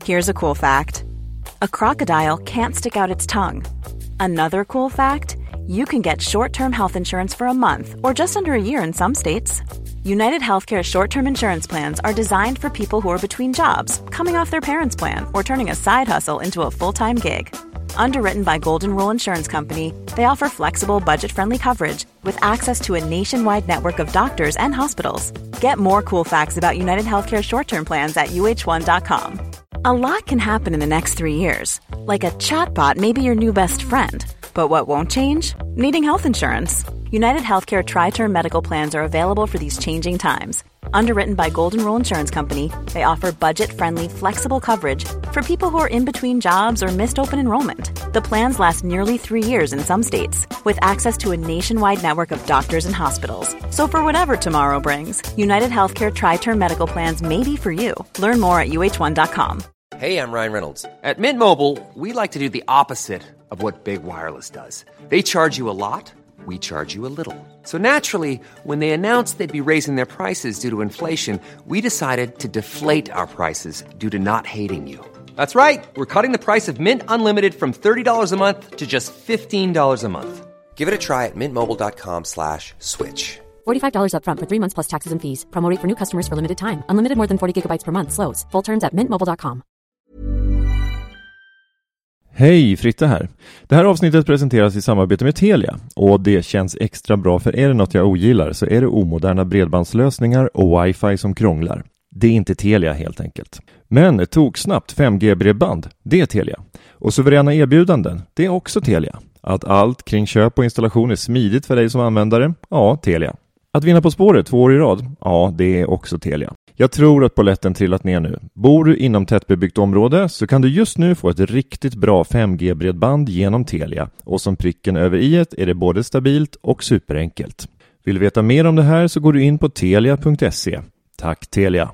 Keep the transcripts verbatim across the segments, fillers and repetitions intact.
Here's a cool fact. A crocodile can't stick out its tongue. Another cool fact, you can get short-term health insurance for a month or just under a year in some states. United Healthcare short-term insurance plans are designed for people who are between jobs, coming off their parents' plan, or turning a side hustle into a full-time gig. Underwritten by Golden Rule Insurance Company, they offer flexible, budget-friendly coverage with access to a nationwide network of doctors and hospitals. Get more cool facts about United Healthcare short-term plans at U H one dot com. A lot can happen in the next three years. Like a chatbot may be your new best friend. But what won't change? Needing health insurance. United Healthcare Tri-Term Medical Plans are available for these changing times. Underwritten by Golden Rule Insurance Company, they offer budget-friendly, flexible coverage for people who are in between jobs or missed open enrollment. The plans last nearly three years in some states, with access to a nationwide network of doctors and hospitals. So for whatever tomorrow brings, United Healthcare Tri-Term Medical Plans may be for you. Learn more at U H one dot com. Hey, I'm Ryan Reynolds. At Mint Mobile, we like to do the opposite of what Big Wireless does. They charge you a lot. We charge you a little. So naturally, when they announced they'd be raising their prices due to inflation, we decided to deflate our prices due to not hating you. That's right. We're cutting the price of Mint Unlimited from thirty dollars a month to just fifteen dollars a month. Give it a try at mintmobile.com slash switch. forty-five dollars up front for three months plus taxes and fees. Promo rate for new customers for limited time. Unlimited more than forty gigabytes per month slows. Full terms at mint mobile dot com. Hej, Fritte här. Det här avsnittet presenteras i samarbete med Telia och det känns extra bra, för är det något jag ogillar så är det omoderna bredbandslösningar och wifi som krånglar. Det är inte Telia helt enkelt. Men tog snabbt fem G-bredband, det är Telia. Och suveräna erbjudanden, det är också Telia. Att allt kring köp och installation är smidigt för dig som användare, ja, Telia. Att vinna På spåret två år i rad, ja, det är också Telia. Jag tror att polletten trillat ner nu. Bor du inom tättbebyggt område så kan du just nu få ett riktigt bra fem G-bredband genom Telia. Och som pricken över i-et är det både stabilt och superenkelt. Vill du veta mer om det här så går du in på telia punkt se. Tack Telia!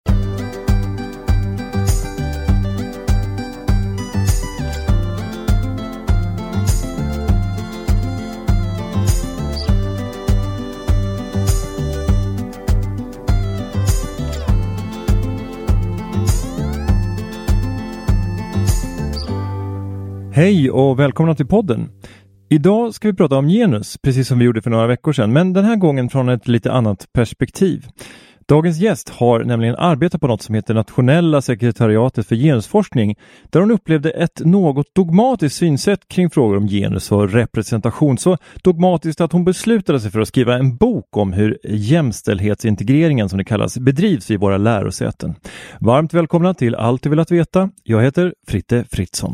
Hej och välkomna till podden. Idag ska vi prata om genus, precis som vi gjorde för några veckor sedan, men den här gången från ett lite annat perspektiv. Dagens gäst har nämligen arbetat på något som heter Nationella sekretariatet för genusforskning, där hon upplevde ett något dogmatiskt synsätt kring frågor om genus och representation. Så dogmatiskt att hon beslutade sig för att skriva en bok om hur jämställdhetsintegreringen, som det kallas, bedrivs i våra lärosäten. Varmt välkomna till Allt du vill att veta. Jag heter Fritte Fritzson.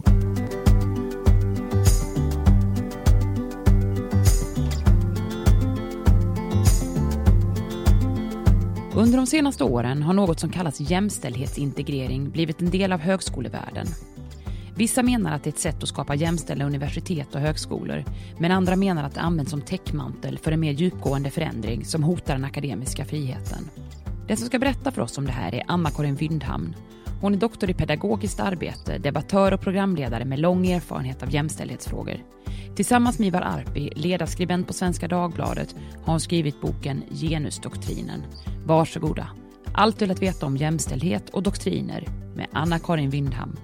Under de senaste åren har något som kallas jämställdhetsintegrering blivit en del av högskolevärlden. Vissa menar att det är ett sätt att skapa jämställda universitet och högskolor, men andra menar att det används som täckmantel för en mer djupgående förändring som hotar den akademiska friheten. Den som ska berätta för oss om det här är Anna-Karin Wyndhamn. Hon är doktor i pedagogiskt arbete, debattör och programledare med lång erfarenhet av jämställdhetsfrågor. Tillsammans med Ivar Arpi, ledarskribent på Svenska Dagbladet, har hon skrivit boken Genusdoktrinen. Varsågoda. Allt vill att veta om jämställdhet och doktriner med Anna-Karin Wyndhamn.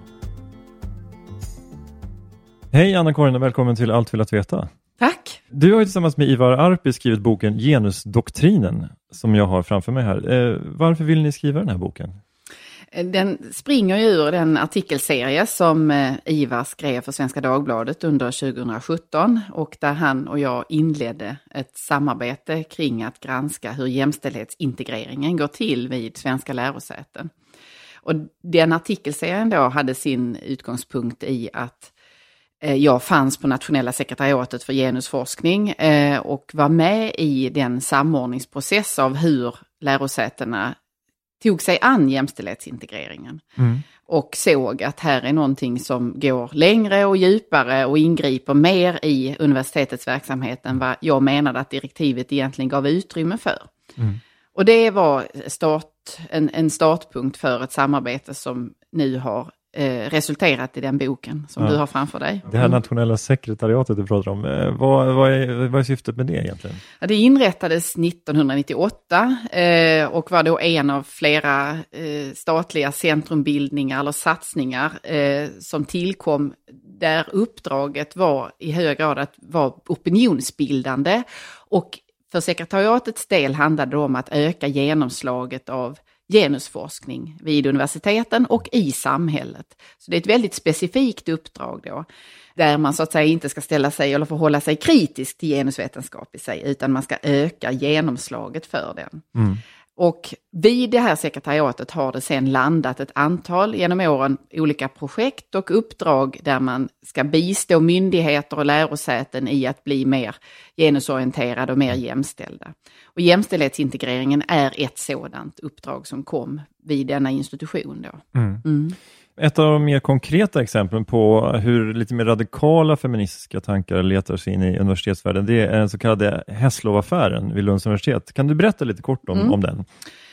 Hej Anna-Karin och välkommen till Allt vill att veta. Tack. Du har ju tillsammans med Ivar Arpi skrivit boken Genusdoktrinen som jag har framför mig här. Eh, varför vill ni skriva den här boken? Den springer ju ur den artikelserie som eh, Ivar skrev för Svenska Dagbladet under tjugosjutton och där han och jag inledde ett samarbete kring att granska hur jämställdhetsintegreringen går till vid svenska lärosäten. Och den artikelserien då hade sin utgångspunkt i att eh, jag fanns på Nationella sekretariatet för genusforskning eh, och var med i den samordningsprocess av hur lärosätena tog sig an jämställdhetsintegreringen mm. och såg att här är någonting som går längre och djupare och ingriper mer i universitetets verksamhet än vad jag menade att direktivet egentligen gav utrymme för. Mm. Och det var start, en, en startpunkt för ett samarbete som nu har eh, resulterat i den boken som ja. du har framför dig. Det här nationella sekretariatet du pratar om, eh, vad, vad, är, vad är syftet med det egentligen? Ja, det inrättades nittonhundranittioåtta eh, och var då en av flera eh, statliga centrumbildningar eller satsningar eh, som tillkom där uppdraget var i hög grad att vara opinionsbildande, och för sekretariatets del handlade det om att öka genomslaget av genusforskning vid universiteten och i samhället. Så det är ett väldigt specifikt uppdrag då, där man så att säga inte ska ställa sig eller förhålla sig kritisk till genusvetenskap i sig, utan man ska öka genomslaget för den. Mm. Och vid det här sekretariatet har det sedan landat ett antal genom åren olika projekt och uppdrag där man ska bistå myndigheter och lärosäten i att bli mer genusorienterade och mer jämställda. Och jämställdhetsintegreringen är ett sådant uppdrag som kom vid denna institution då. Mm. Mm. Ett av de mer konkreta exemplen på hur lite mer radikala feministiska tankar letar sig in i universitetsvärlden, det är den så kallade Hässlovaffären vid Lunds universitet. Kan du berätta lite kort om, mm. om den?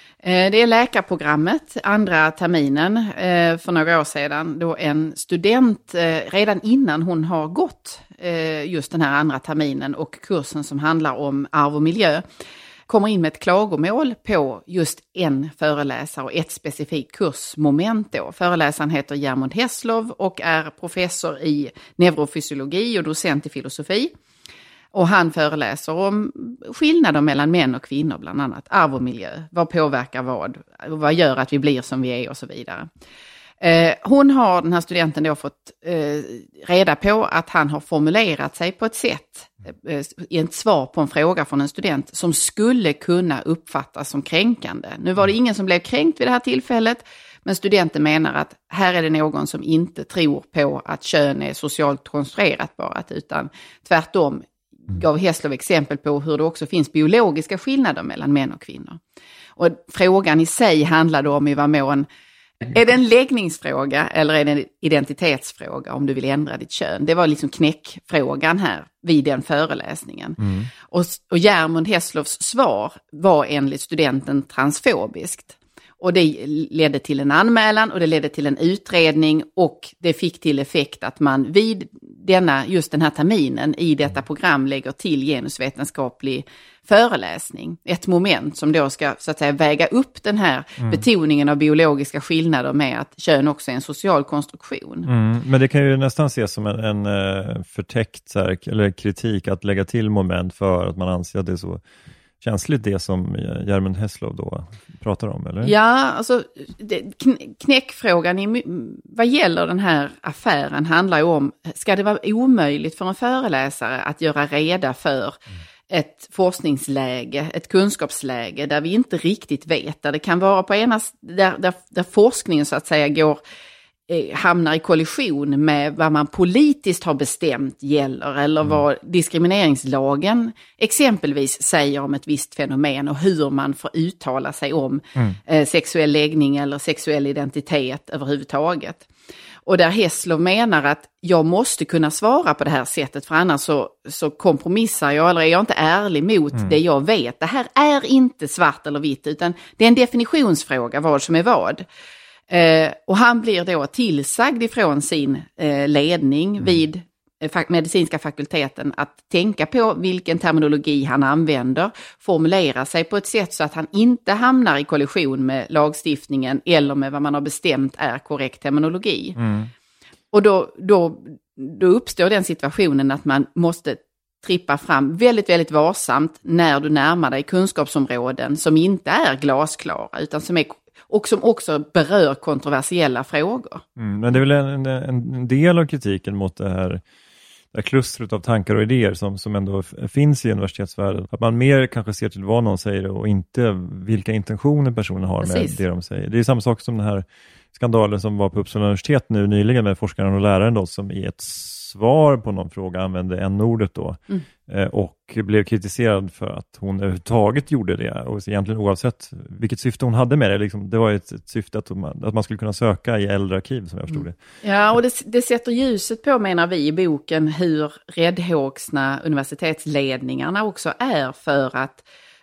Det är läkarprogrammet, andra terminen för några år sedan, då en student redan innan hon har gått just den här andra terminen och kursen som handlar om arv och miljö, kommer in med ett klagomål på just en föreläsare och ett specifikt kursmoment då. Föreläsaren heter Germund Hesslov och är professor i neurofysiologi och docent i filosofi. Och han föreläser om skillnader mellan män och kvinnor, bland annat arv och miljö. Vad påverkar vad? Vad gör att vi blir som vi är och så vidare. Eh, hon har, den här studenten då, fått eh, reda på att han har formulerat sig på ett sätt eh, i ett svar på en fråga från en student som skulle kunna uppfattas som kränkande. Nu var det ingen som blev kränkt vid det här tillfället, men studenten menar att här är det någon som inte tror på att kön är socialt konstruerat bara, utan tvärtom gav Hesslov exempel på hur det också finns biologiska skillnader mellan män och kvinnor. Och frågan i sig handlade om i vad mån är det en läggningsfråga eller är det en identitetsfråga om du vill ändra ditt kön? Det var liksom knäckfrågan här vid den föreläsningen. Mm. Och, och Germund Hesslovs svar var enligt studenten transfobiskt. Och det ledde till en anmälan och det ledde till en utredning, och det fick till effekt att man vid denna, just den här terminen i detta program lägger till genusvetenskaplig föreläsning. Ett moment som då ska så att säga väga upp den här mm. betoningen av biologiska skillnader med att kön också är en social konstruktion. Mm, men det kan ju nästan ses som en, en förtäckt så här, eller kritik att lägga till moment för att man anser att det är så känsligt, det som Germund Hesslov då pratar om, eller? Ja, alltså det, knäckfrågan i, vad gäller den här affären handlar ju om, ska det vara omöjligt för en föreläsare att göra reda för mm. ett forskningsläge, ett kunskapsläge där vi inte riktigt vet, där det kan vara på ena, där, där, där forskningen så att säga går hamnar i kollision med vad man politiskt har bestämt gäller, eller mm. vad diskrimineringslagen exempelvis säger om ett visst fenomen och hur man får uttala sig om mm. eh, sexuell läggning eller sexuell identitet överhuvudtaget. Och där Hesslov menar att jag måste kunna svara på det här sättet, för annars så, så kompromissar jag eller är jag inte ärlig mot mm. det jag vet. Det här är inte svart eller vitt, utan det är en definitionsfråga vad som är vad. Eh, och han blir då tillsagd ifrån sin eh, ledning mm. vid eh, medicinska fakulteten att tänka på vilken terminologi han använder, formulera sig på ett sätt så att han inte hamnar i kollision med lagstiftningen eller med vad man har bestämt är korrekt terminologi. Mm. Och då, då, då uppstår den situationen att man måste trippa fram väldigt, väldigt varsamt när du närmar dig kunskapsområden som inte är glasklara, utan som är och som också berör kontroversiella frågor. Mm, men det är väl en, en del av kritiken mot det här, det här klustret av tankar och idéer som, som ändå finns i universitetsvärlden. Att man mer kanske ser till vad någon säger och inte vilka intentioner personen har Precis. Med det de säger. Det är samma sak som den här skandalen som var på Uppsala universitet nu nyligen med forskaren och läraren då, som i ett svar på någon fråga använde n-ordet då mm. eh, och blev kritiserad för att hon överhuvudtaget gjorde det, och egentligen oavsett vilket syfte hon hade med det, liksom, det var ett, ett syfte att man, att man skulle kunna söka i äldre arkiv, som jag förstod det. Ja, och det, det sätter ljuset på, menar vi i boken, hur räddhågsna universitetsledningarna också är för att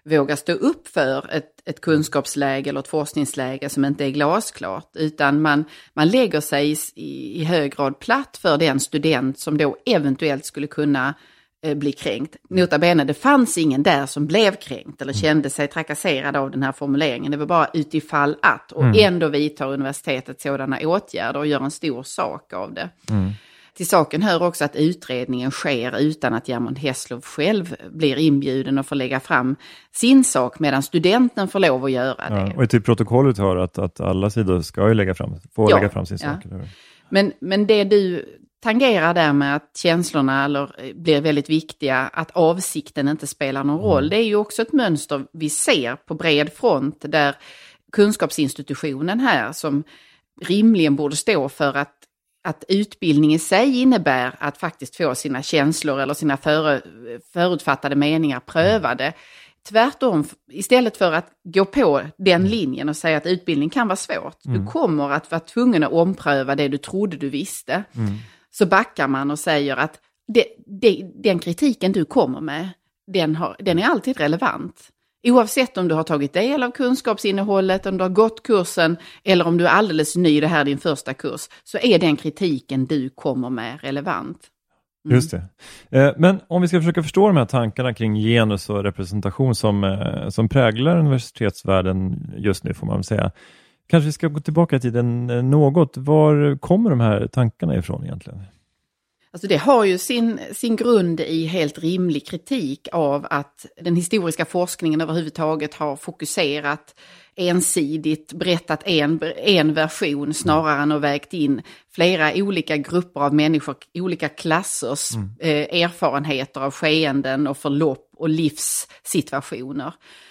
vågar stå upp för ett, ett kunskapsläge eller ett forskningsläge som inte är glasklart, utan man, man lägger sig i, i hög grad platt för den student som då eventuellt skulle kunna eh, bli kränkt. Nota bene, det fanns ingen där som blev kränkt eller kände sig trakasserad av den här formuleringen. Det var bara utifall att, och mm. ändå vidtar universitetet sådana åtgärder och gör en stor sak av det. Mm. Till saken hör också att utredningen sker utan att Germund Hesslov själv blir inbjuden och får lägga fram sin sak, medan studenten får lov att göra det. Ja, och till protokollet hör att, att alla sidor ska ju lägga fram, få ja, lägga fram sin ja. sak. Men, men det du tangerar där med att känslorna eller, blir väldigt viktiga, att avsikten inte spelar någon roll, mm. det är ju också ett mönster vi ser på bred front, där kunskapsinstitutionen här, som rimligen borde stå för att att utbildning i sig innebär att faktiskt få sina känslor eller sina före, förutfattade meningar prövade. Tvärtom, istället för att gå på den linjen och säga att utbildning kan vara svårt. Mm. Du kommer att vara tvungen att ompröva det du trodde du visste. Mm. Så backar man och säger att det, det, den kritiken du kommer med, den, har, den är alltid relevant. Oavsett om du har tagit del av kunskapsinnehållet, om du har gått kursen eller om du är alldeles ny, det här är din första kurs, så är den kritiken du kommer med relevant. Mm. Just det. Men om vi ska försöka förstå de här tankarna kring genus och representation som, som präglar universitetsvärlden just nu, får man väl säga. Kanske vi ska gå tillbaka till den något. Var kommer de här tankarna ifrån egentligen? Alltså det har ju sin, sin grund i helt rimlig kritik av att den historiska forskningen överhuvudtaget har fokuserat ensidigt, berättat en, en version snarare än att vägt in flera olika grupper av människor, olika klassers mm. eh, erfarenheter av skeenden och förlopp och livssituationer.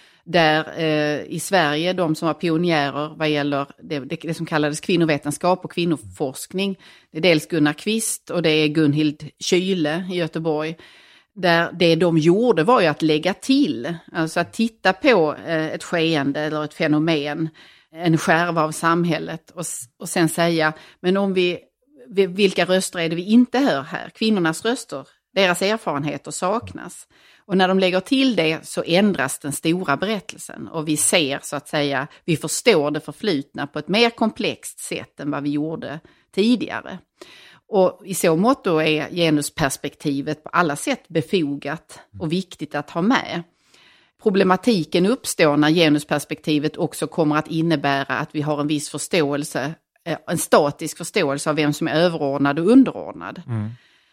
Där eh, i Sverige, de som var pionjärer vad gäller det, det, det som kallades kvinnovetenskap och kvinnoforskning, det är dels Gunnar Kvist och det är Gunhild Kyle i Göteborg. Där det de gjorde var ju att lägga till, alltså att titta på eh, ett skeende eller ett fenomen, en skärva av samhället och, och sen säga, men om vi, vilka röster är det vi inte hör här? Kvinnornas röster, deras erfarenheter saknas. Och när de lägger till det så ändras den stora berättelsen och vi ser så att säga, vi förstår det förflutna på ett mer komplext sätt än vad vi gjorde tidigare. Och i så mått då är genusperspektivet på alla sätt befogat och viktigt att ha med. Problematiken uppstår när genusperspektivet också kommer att innebära att vi har en viss förståelse, en statisk förståelse av vem som är överordnad och underordnad. Mm.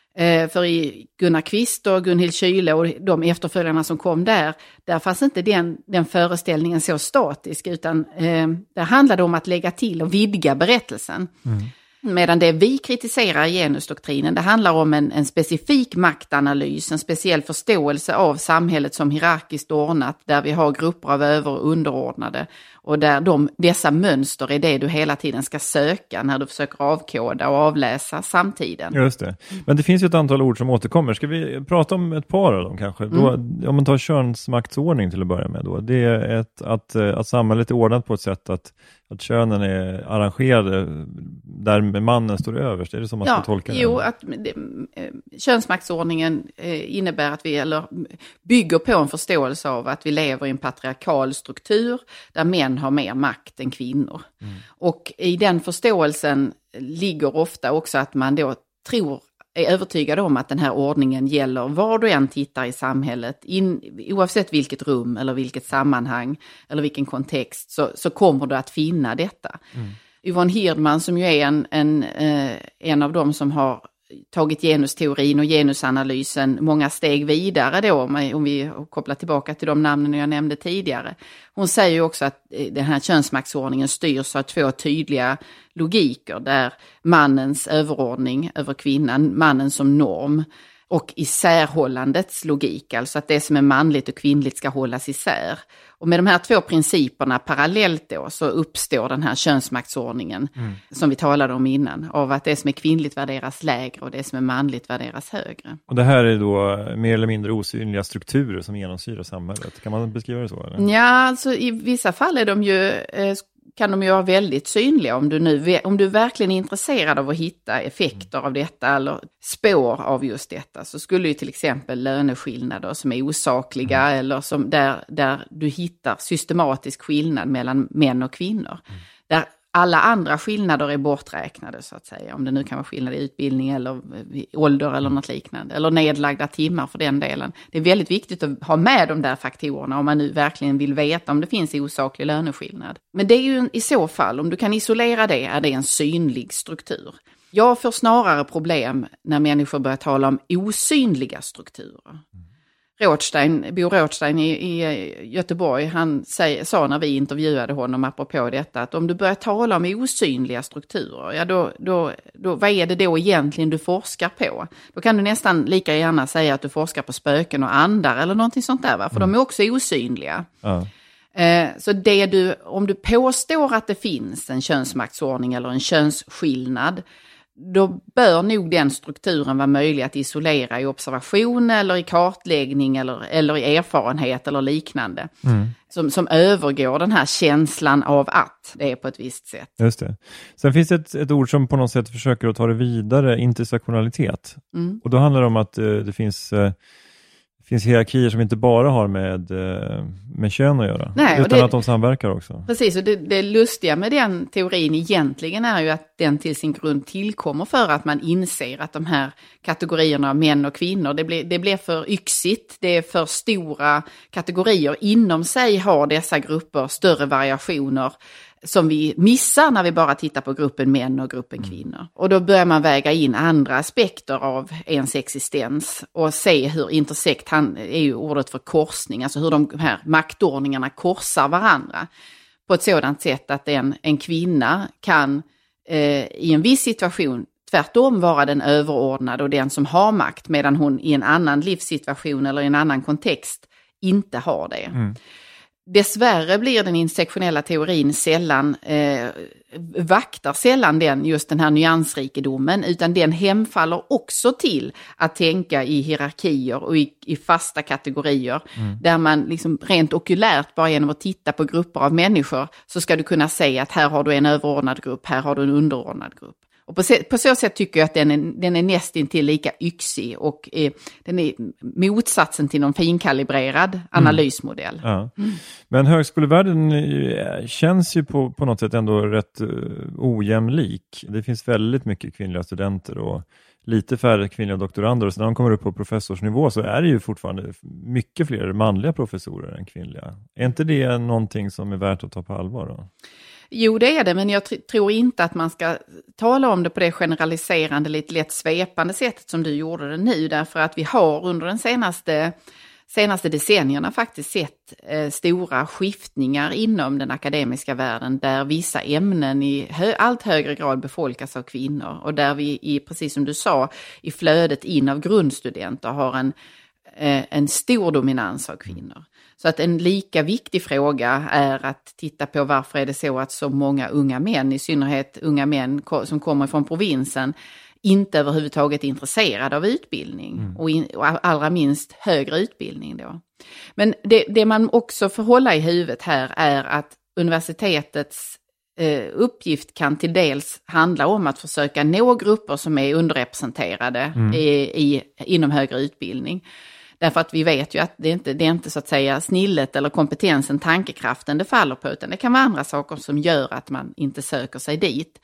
För i Gunnar Kvist och Gunhild Kyle och de efterföljarna som kom där, där fanns inte den, den föreställningen så statisk, utan eh, det handlade om att lägga till och vidga berättelsen. Mm. Medan det vi kritiserar i genusdoktrinen, det handlar om en, en specifik maktanalys, en speciell förståelse av samhället som hierarkiskt ordnat, där vi har grupper av över- och underordnade och där de, dessa mönster är det du hela tiden ska söka när du försöker avkoda och avläsa samtiden. Just det. Men det finns ju ett antal ord som återkommer. Ska vi prata om ett par av dem kanske? Mm. Då, om man tar könsmaktsordning till att börja med då. Det är ett, att, att samhället är ordnat på ett sätt att, att könen är arrangerade där mannen står överst. Är det som man ja, ska tolka det? Jo, att det, könsmaktsordningen innebär att vi eller, bygger på en förståelse av att vi lever i en patriarkal struktur där män har mer makt än kvinnor. Mm. Och i den förståelsen ligger ofta också att man då tror, är övertygad om att den här ordningen gäller var du än tittar i samhället, in, oavsett vilket rum eller vilket sammanhang eller vilken kontext, så, så kommer du att finna detta. Mm. Yvonne Hirdman, som ju är en, en, eh, en av dem som har tagit genusteorin och genusanalysen många steg vidare då, om vi kopplar tillbaka till de namnen jag nämnde tidigare. Hon säger ju också att den här könsmaktsordningen styrs av två tydliga logiker, där mannens överordning över kvinnan, mannen som norm, och isärhållandets logik, alltså att det som är manligt och kvinnligt ska hållas isär. Och med de här två principerna parallellt då så uppstår den här könsmaktsordningen mm. som vi talade om innan, av att det som är kvinnligt värderas lägre och det som är manligt värderas högre. Och det här är då mer eller mindre osynliga strukturer som genomsyrar samhället. Kan man beskriva det så? Eller? Ja, alltså i vissa fall är de ju, kan de ju vara väldigt synliga. Om du, nu, om du verkligen är intresserad av att hitta effekter av detta eller spår av just detta, så skulle ju till exempel löneskillnader som är osakliga mm. eller som där, där du hittar systematisk skillnad mellan män och kvinnor. Mm. Där alla andra skillnader är borträknade så att säga. Om det nu kan vara skillnad i utbildning eller ålder eller något liknande. Eller nedlagda timmar för den delen. Det är väldigt viktigt att ha med de där faktorerna om man nu verkligen vill veta om det finns osaklig löneskillnad. Men det är ju i så fall, om du kan isolera det, är det en synlig struktur. Jag får snarare problem när människor börjar tala om osynliga strukturer. Rothstein, Bo Rothstein i, i Göteborg, han säg, sa när vi intervjuade honom apropå detta att om du börjar tala om osynliga strukturer, ja då, då, då, vad är det då egentligen du forskar på? Då kan du nästan lika gärna säga att du forskar på spöken och andar eller någonting sånt där, va? För mm. de är också osynliga. Ja. Eh, så det du, om du påstår att det finns en könsmaktsordning eller en könsskillnad, då bör nog den strukturen vara möjlig att isolera i observation eller i kartläggning eller, eller i erfarenhet eller liknande. Mm. Som, som övergår den här känslan av att det är på ett visst sätt. Just det. Sen finns det ett, ett ord som på något sätt försöker att ta det vidare, intersektionalitet. Mm. Och då handlar det om att uh, det finns... Uh, Det finns hierarkier som inte bara har med, med kön att göra. Nej, utan det, att de samverkar också. Precis, och det, det lustiga med den teorin egentligen är ju att den till sin grund tillkommer för att man inser att de här kategorierna av män och kvinnor, det blir, det blir för yxigt, det är för stora kategorier. Inom sig har dessa grupper större variationer som vi missar när vi bara tittar på gruppen män och gruppen kvinnor. Och då börjar man väga in andra aspekter av ens existens och se hur intersekt, han är ju ordet för korsning, alltså hur de här maktordningarna korsar varandra på ett sådant sätt att en, en kvinna kan eh, i en viss situation tvärtom vara den överordnade och den som har makt, medan hon i en annan livssituation eller i en annan kontext inte har det. Mm. Dessvärre blir den intersektionella teorin sällan, eh, vaktar sällan den, just den här nyansrikedomen, utan den hemfaller också till att tänka i hierarkier och i, i fasta kategorier. Mm. Där man liksom rent okulärt, bara genom att titta på grupper av människor, så ska du kunna säga att här har du en överordnad grupp, här har du en underordnad grupp. Och på, på så sätt tycker jag att den är, den är nästintill lika yxig och är, den är motsatsen till någon finkalibrerad analysmodell. Mm. Ja. Mm. Men högskolevärlden känns ju på, på något sätt ändå rätt uh, ojämlik. Det finns väldigt mycket kvinnliga studenter och lite färre kvinnliga doktorander. Och så när de kommer upp på professorsnivå så är det ju fortfarande mycket fler manliga professorer än kvinnliga. Är inte det någonting som är värt att ta på allvar då? Jo, det är det, men jag tr- tror inte att man ska tala om det på det generaliserande, lite lätt svepande sättet som du gjorde det nu. Därför att vi har under den senaste, senaste decennierna faktiskt sett eh, stora skiftningar inom den akademiska världen där vissa ämnen i hö- allt högre grad befolkas av kvinnor. Och där vi, i, precis som du sa, i flödet in av grundstudenter har en, eh, en stor dominans av kvinnor. Så att en lika viktig fråga är att titta på varför är det så att så många unga män, i synnerhet unga män som kommer från provinsen, inte överhuvudtaget är intresserade av utbildning mm. och, in, och allra minst högre utbildning då. Men det, det man också får hålla i huvudet här är att universitetets eh, uppgift kan till dels handla om att försöka nå grupper som är underrepresenterade mm. i, i, inom högre utbildning. Därför att vi vet ju att det inte det är inte så att säga snillet eller kompetensen, tankekraften det faller på, utan det kan vara andra saker som gör att man inte söker sig dit.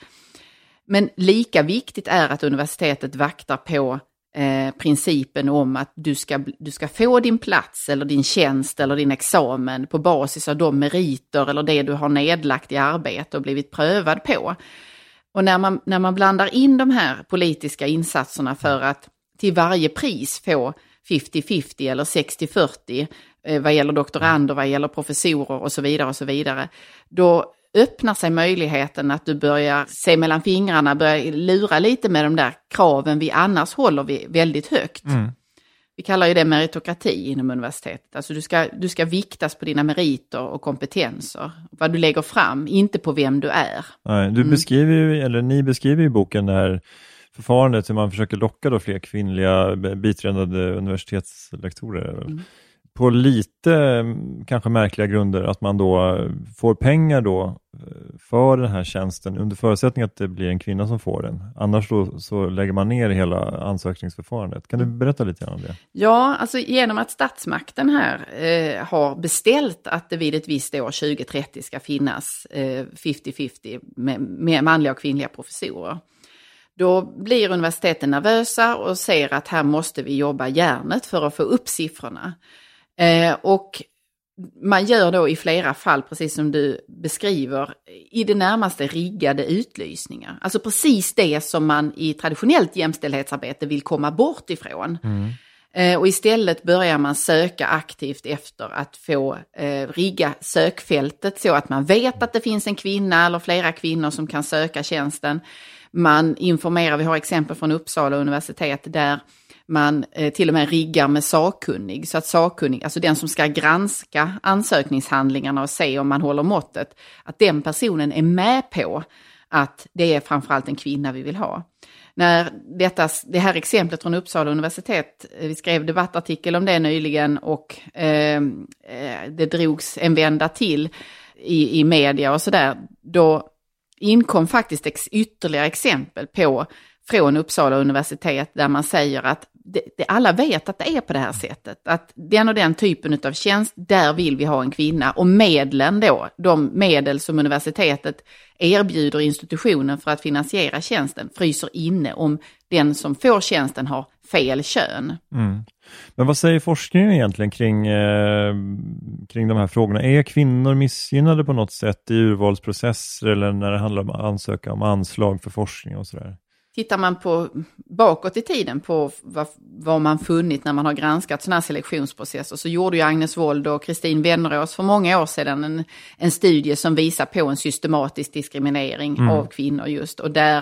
Men lika viktigt är att universitetet vaktar på eh, principen om att du ska, du ska få din plats eller din tjänst eller din examen på basis av de meriter eller det du har nedlagt i arbete och blivit prövad på. Och när man, när man blandar in de här politiska insatserna för att till varje pris få femtio femtio eller sextio fyrtio eh, vad gäller doktorander, vad gäller professorer och så vidare och så vidare, då öppnar sig möjligheten att du börjar se mellan fingrarna, börjar lura lite med de där kraven vi annars håller vi väldigt högt. Mm. Vi kallar ju det meritokrati inom universitetet. Alltså du ska, du ska viktas på dina meriter och kompetenser. Vad du lägger fram, inte på vem du är. Nej, du mm. beskriver ju, eller ni beskriver i boken där förfarandet hur man försöker locka då fler kvinnliga biträdande universitetslektorer mm. på lite kanske märkliga grunder att man då får pengar då för den här tjänsten under förutsättning att det blir en kvinna som får den. Annars då så lägger man ner hela ansökningsförfarandet. Kan du berätta lite grann om det? Ja, alltså genom att statsmakten här eh, har beställt att det vid ett visst år tjugo trettio ska finnas eh, femtio femtio med, med manliga och kvinnliga professorer. Då blir universiteten nervösa och ser att här måste vi jobba järnet för att få upp siffrorna. Eh, och man gör då i flera fall, precis som du beskriver, i det närmaste riggade utlysningar. Alltså precis det som man i traditionellt jämställdhetsarbete vill komma bort ifrån. Mm. Eh, och istället börjar man söka aktivt efter att få eh, rigga sökfältet så att man vet att det finns en kvinna eller flera kvinnor som kan söka tjänsten. Man informerar, vi har exempel från Uppsala universitet där man eh, till och med riggar med sakkunnig. Så att sakkunnig, alltså den som ska granska ansökningshandlingarna och se om man håller måttet, att den personen är med på att det är framförallt en kvinna vi vill ha. När detta, det här exemplet från Uppsala universitet, vi skrev debattartikel om det nyligen och eh, det drogs en vända till i, i media och sådär, då inkom faktiskt ex, ytterligare exempel på från Uppsala universitet där man säger att det, det, alla vet att det är på det här sättet. Att den och den typen av tjänst, där vill vi ha en kvinna. Och medlen då, de medel som universitetet erbjuder institutionen för att finansiera tjänsten, fryser inne om den som får tjänsten har fel kön. Mm. Men vad säger forskningen egentligen kring, eh, kring de här frågorna? Är kvinnor missgynnade på något sätt i urvalsprocesser eller när det handlar om att ansöka om anslag för forskning och sådär? Tittar man på bakåt i tiden på vad, vad man funnit när man har granskat sådana här selektionsprocesser, så gjorde ju Agnes Wold och Kristin Wennerås för många år sedan en, en studie som visar på en systematisk diskriminering mm. av kvinnor just. Och där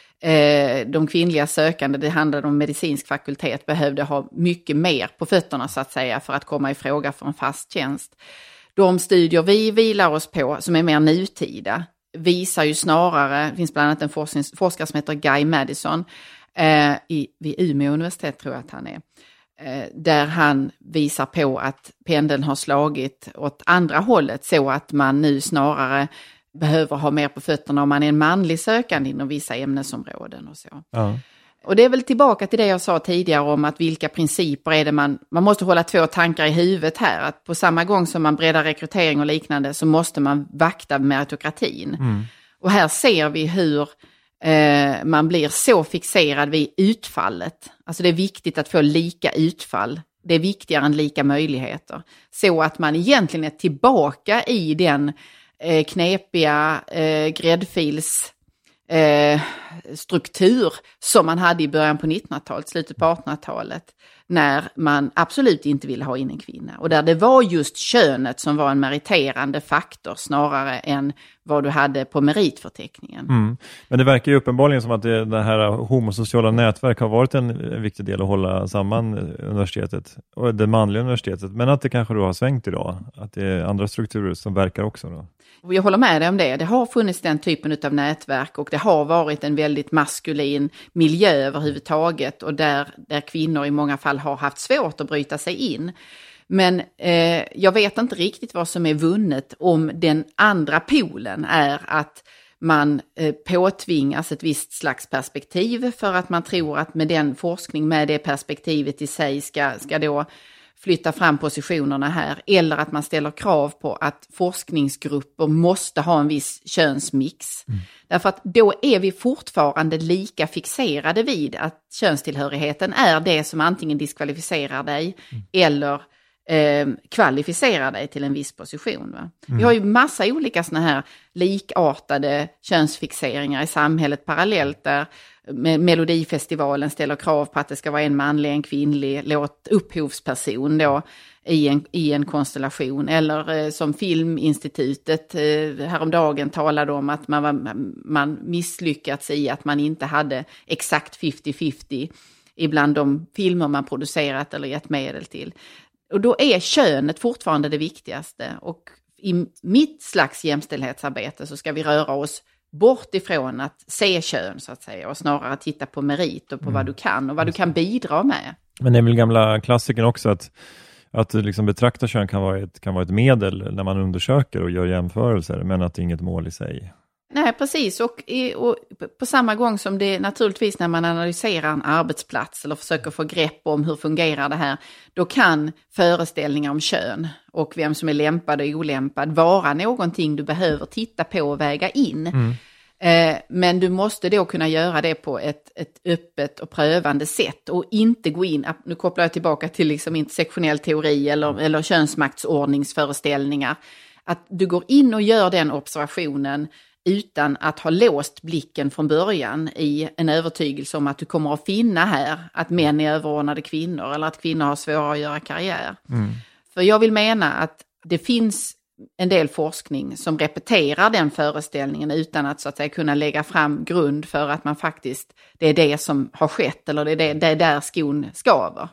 eh, de kvinnliga sökande, det handlade om medicinsk fakultet, behövde ha mycket mer på fötterna så att säga för att komma i fråga för en fast tjänst. De studier vi vilar oss på som är mer nutida visar ju snarare, det finns bland annat en forsknings, forskare som heter Guy Madison eh, i, vid Umeå universitet tror jag att han är, eh, där han visar på att pendeln har slagit åt andra hållet så att man nu snarare behöver ha mer på fötterna om man är en manlig sökande inom vissa ämnesområden och så. Ja. Och det är väl tillbaka till det jag sa tidigare om att vilka principer är det man, man måste hålla två tankar i huvudet här. Att på samma gång som man breddar rekrytering och liknande så måste man vakta meritokratin. Mm. Och här ser vi hur eh, man blir så fixerad vid utfallet. Alltså det är viktigt att få lika utfall. Det är viktigare än lika möjligheter. Så att man egentligen är tillbaka i den eh, knepiga eh, gräddfils Eh, struktur som man hade i början på nittonhundratalet, slutet på artonhundratalet, när man absolut inte ville ha in en kvinna. Och där det var just könet som var en meriterande faktor snarare än vad du hade på meritförteckningen. Mm. Men det verkar ju uppenbarligen som att det, det här homosociala nätverk har varit en, en viktig del att hålla samman universitetet och det manliga universitetet. Men att det kanske då har svängt idag, att det är andra strukturer som verkar också då. Jag håller med dig om det. Det har funnits den typen av nätverk och det har varit en väldigt maskulin miljö överhuvudtaget och där, där kvinnor i många fall har haft svårt att bryta sig in. Men eh, jag vet inte riktigt vad som är vunnet om den andra polen är att man eh, påtvingas ett visst slags perspektiv för att man tror att med den forskning, med det perspektivet i sig ska, ska då flytta fram positionerna här, eller att man ställer krav på att forskningsgrupper måste ha en viss könsmix. Mm. Därför att då är vi fortfarande lika fixerade vid att könstillhörigheten är det som antingen diskvalificerar dig mm. eller eh, kvalificerar dig till en viss position. Va? Mm. Vi har ju massa olika såna här likartade könsfixeringar i samhället parallellt där Melodifestivalen ställer krav på att det ska vara en manlig, en kvinnlig låt upphovsperson då i en, i en konstellation. Eller eh, som Filminstitutet eh, häromdagen talade om att man, var, man misslyckats i att man inte hade exakt femtio femtio ibland de filmer man producerat eller gett medel till. Och då är könet fortfarande det viktigaste. Och i mitt slags jämställdhetsarbete så ska vi röra oss bort ifrån att se kön så att säga och snarare titta på merit och på mm. vad du kan och vad du kan bidra med. Men det är väl gamla klassiken också att Att liksom betrakta kön kan vara, ett, kan vara ett medel när man undersöker och gör jämförelser, men att det är inget mål i sig. Nej, precis. Och, i, och på samma gång som det naturligtvis när man analyserar en arbetsplats eller försöker få grepp om hur fungerar det här, då kan föreställningar om kön och vem som är lämpad och olämpad vara någonting du behöver titta på och väga in. Mm. Eh, men du måste då kunna göra det på ett, ett öppet och prövande sätt och inte gå in, nu kopplar jag tillbaka till liksom intersektionell teori eller, eller könsmaktsordningsföreställningar, att du går in och gör den observationen utan att ha låst blicken från början i en övertygelse om att du kommer att finna här att män är överordnade kvinnor eller att kvinnor har svårare att göra karriär. Mm. För jag vill mena att det finns en del forskning som repeterar den föreställningen utan att så att säga kunna lägga fram grund för att man faktiskt, det är det som har skett eller det är, det, det är där skon skaver.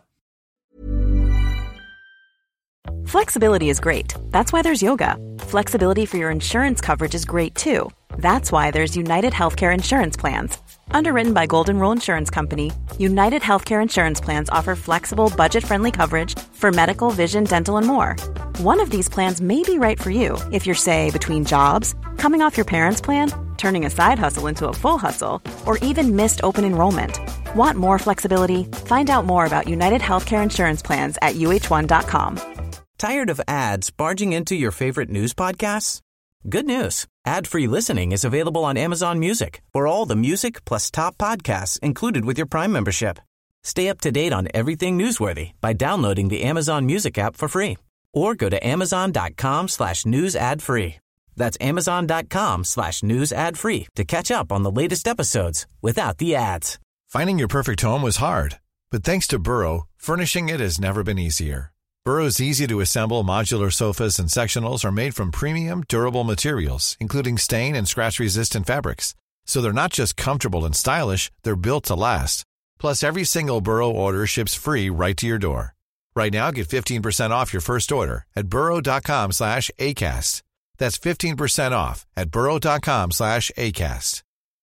Flexibility is great. That's why there's yoga. Flexibility for your insurance coverage is great too. That's why there's United Healthcare Insurance Plans. Underwritten by Golden Rule Insurance Company, United Healthcare Insurance Plans offer flexible, budget-friendly coverage for medical, vision, dental, and more. One of these plans may be right for you if you're, say, between jobs, coming off your parents' plan, turning a side hustle into a full hustle, or even missed open enrollment. Want more flexibility? Find out more about United Healthcare Insurance Plans at U H one dot com. Tired of ads barging into your favorite news podcasts? Good news. Ad-free listening is available on Amazon Music for all the music plus top podcasts included with your Prime membership. Stay up to date on everything newsworthy by downloading the Amazon Music app for free or go to amazon.com slash news ad free. That's amazon.com slash news ad free to catch up on the latest episodes without the ads. Finding your perfect home was hard, but thanks to Burrow, furnishing it has never been easier. Burrow's easy-to-assemble modular sofas and sectionals are made from premium, durable materials, including stain and scratch-resistant fabrics. So they're not just comfortable and stylish, they're built to last. Plus, every single Burrow order ships free right to your door. Right now, get fifteen percent off your first order at burrow.com slash ACAST. That's fifteen percent off at burrow.com slash ACAST.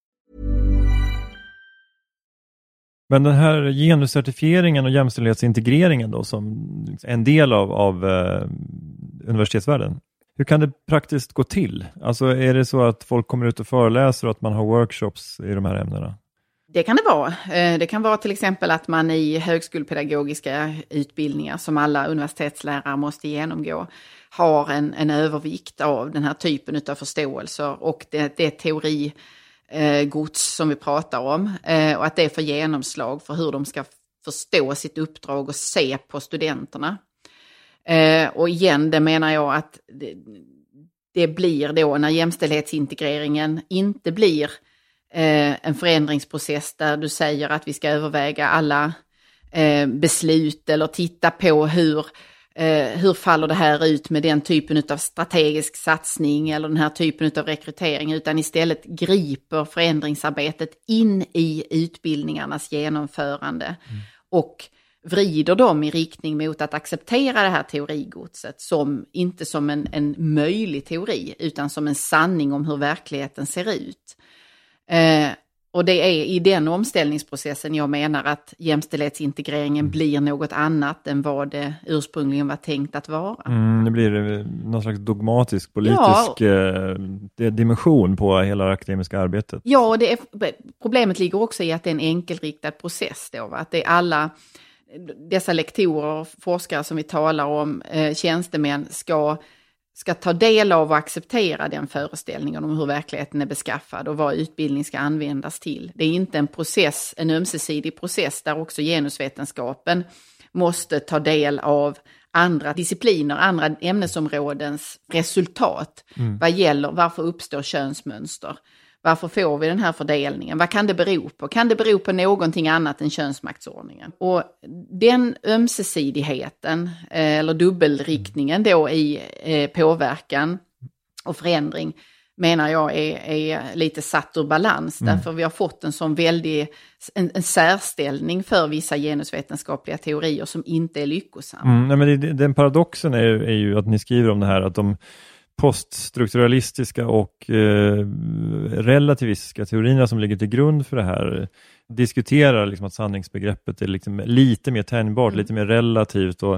Men den här genuscertifieringen och jämställdhetsintegreringen då som en del av, av eh, universitetsvärlden. Hur kan det praktiskt gå till? Alltså är det så att folk kommer ut och föreläser och att man har workshops i de här ämnena? Det kan det vara. Det kan vara till exempel att man i högskolepedagogiska utbildningar som alla universitetslärare måste genomgå har en, en övervikt av den här typen av förståelser och det, det är teori Eh, gods som vi pratar om eh, och att det får genomslag för hur de ska förstå sitt uppdrag och se på studenterna. Eh, och igen, det menar jag att det, det blir då när jämställdhetsintegreringen inte blir eh, en förändringsprocess där du säger att vi ska överväga alla eh, beslut eller titta på hur Eh, hur faller det här ut med den typen av strategisk satsning eller den här typen av rekrytering, utan istället griper förändringsarbetet in i utbildningarnas genomförande mm. och vrider dem i riktning mot att acceptera det här teorigodset som inte som en, en möjlig teori utan som en sanning om hur verkligheten ser ut. Eh, Och det är i den omställningsprocessen jag menar att jämställdhetsintegreringen blir något annat än vad det ursprungligen var tänkt att vara. Mm, det blir någon slags dogmatisk politisk ja. eh, dimension på hela det akademiska arbetet. Ja, och det är, problemet ligger också i att det är en enkelriktad process då, va? Att det är alla dessa lektorer och forskare som vi talar om, eh, tjänstemän ska ska ta del av och acceptera den föreställningen om hur verkligheten är beskaffad och vad utbildning ska användas till. Det är inte en process, en ömsesidig process där också genusvetenskapen måste ta del av andra discipliner, andra ämnesområdens resultat. Mm. Vad gäller, varför uppstår könsmönster? Varför får vi den här fördelningen? Vad kan det bero på? Kan det bero på någonting annat än könsmaktsordningen? Och den ömsesidigheten eller dubbelriktningen då i påverkan och förändring menar jag är, är lite satt ur balans. Mm. Därför vi har fått en sån väldig en, en särställning för vissa genusvetenskapliga teorier som inte är lyckosam. Mm, nej, men det, den paradoxen är, är ju att ni skriver om det här att de poststrukturalistiska och eh, relativistiska teorierna som ligger till grund för det här diskuterar liksom att sanningsbegreppet är liksom lite mer tänjbart, mm. lite mer relativt och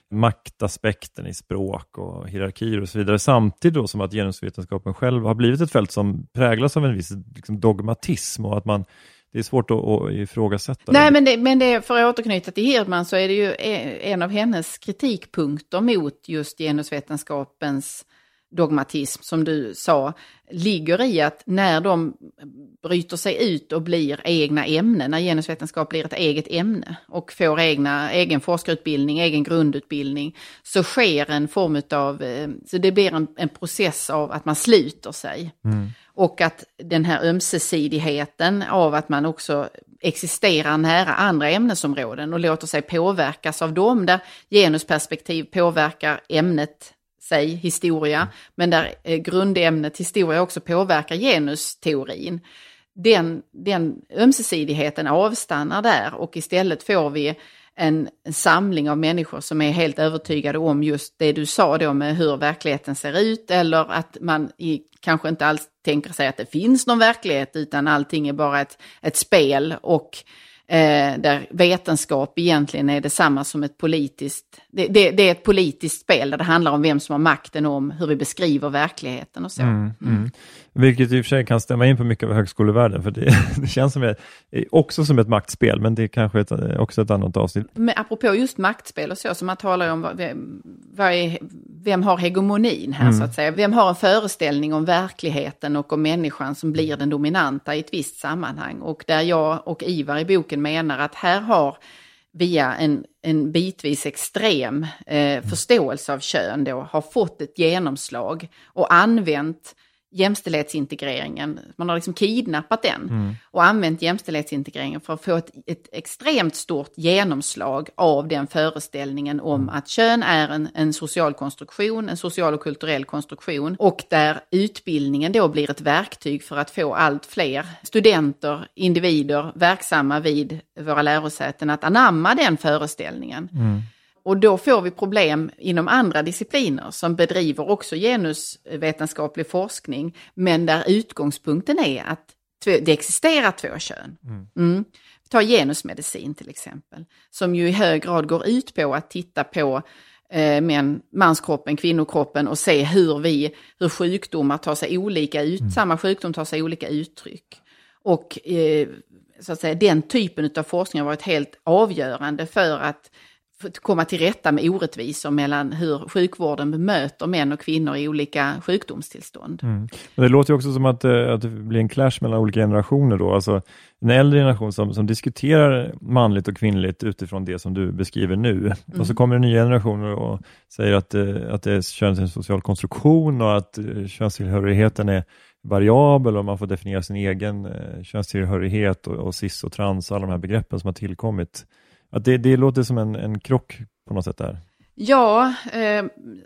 maktaspekten i språk och hierarkier och så vidare. Samtidigt då som att genusvetenskapen själv har blivit ett fält som präglas av en viss liksom, dogmatism och att man, det är svårt att, att ifrågasätta. Nej, men, det, men det, för att återknyta till Hirdman så är det ju en av hennes kritikpunkter mot just genusvetenskapens dogmatism, som du sa, ligger i att när de bryter sig ut och blir egna ämnen, när genusvetenskap blir ett eget ämne och får egna, egen forskarutbildning, egen grundutbildning, så sker en form av, så det blir en, en process av att man sluter sig. Mm. Och att den här ömsesidigheten av att man också existerar nära andra ämnesområden och låter sig påverkas av dem, där genusperspektiv påverkar ämnet sig, historia, mm. men där eh, grundämnet historia också påverkar genusteorin. Den, den ömsesidigheten avstannar där och istället får vi en, en samling av människor som är helt övertygade om just det du sa då med hur verkligheten ser ut, eller att man i, kanske inte alls tänker sig att det finns någon verklighet utan allting är bara ett, ett spel och Eh, där vetenskap egentligen är detsamma som ett politiskt, det, det, det är ett politiskt spel där det handlar om vem som har makten om hur vi beskriver verkligheten och så. Mm, mm. Vilket i och för sig kan stämma in på mycket av högskolevärlden, för det, det känns som ett, också som ett maktspel, men det är kanske ett, också ett annat avsnitt. Men apropå just maktspel och så, så man talar om vad, vem, vad är, vem har hegemonin här mm. så att säga, vem har en föreställning om verkligheten och om människan som blir den dominanta i ett visst sammanhang, och där jag och Ivar i boken menar att här har via en, en bitvis extrem eh, förståelse av kön då, har fått ett genomslag och använt jämställdhetsintegreringen. Man har liksom kidnappat den mm. och använt jämställdhetsintegreringen för att få ett, ett extremt stort genomslag av den föreställningen om mm. att kön är en, en social konstruktion, en social och kulturell konstruktion, och där utbildningen då blir ett verktyg för att få allt fler studenter, individer verksamma vid våra lärosäten att anamma den föreställningen. Mm. Och då får vi problem inom andra discipliner som bedriver också genusvetenskaplig forskning, men där utgångspunkten är att det existerar två kön. Mm. Mm. Ta genusmedicin till exempel, som ju i hög grad går ut på att titta på eh, män, manskroppen, kvinnokroppen och se hur vi, hur sjukdomar tar sig olika ut, mm. samma sjukdom tar sig olika uttryck. Och eh, så att säga, den typen av forskning har varit helt avgörande för att för att komma till rätta med orättvisor mellan hur sjukvården bemöter män och kvinnor i olika sjukdomstillstånd. Mm. Men det låter ju också som att, att det blir en clash mellan olika generationer då. Alltså en äldre generation som, som diskuterar manligt och kvinnligt utifrån det som du beskriver nu. Mm. Och så kommer en ny generation och säger att, att det är kön en social konstruktion och att könstillhörigheten är variabel och man får definiera sin egen eh, könstillhörighet och, och cis och trans och alla de här begreppen som har tillkommit. Att det, det låter som en, en krock på något sätt där. Ja, eh,